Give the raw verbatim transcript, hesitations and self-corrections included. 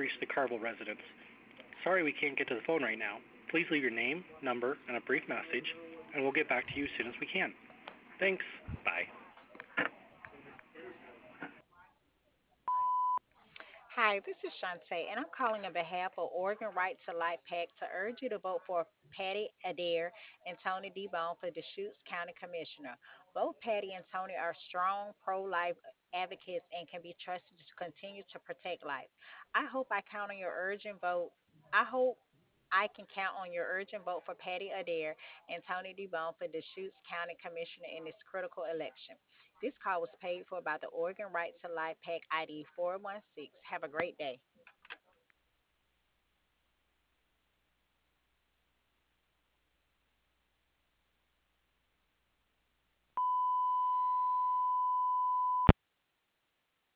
reached the Carville residence. Sorry we can't get to the phone right now. Please leave your name, number, and a brief message, and we'll get back to you as soon as we can. Thanks. Bye. Hi, this is Shantae, and I'm calling on behalf of Oregon Right to Life PAC to urge you to vote for Patty Adair and Tony D. Bone for Deschutes County Commissioner. Both Patty and Tony are strong pro life advocates and can be trusted to continue to protect life. I hope I count on your urgent vote. I hope I can count on your urgent vote for Patty Adair and Tony D. Bone for Deschutes County Commissioner in this critical election. This call was paid for by the Oregon Right to Life PAC I D four one six. Have a great day.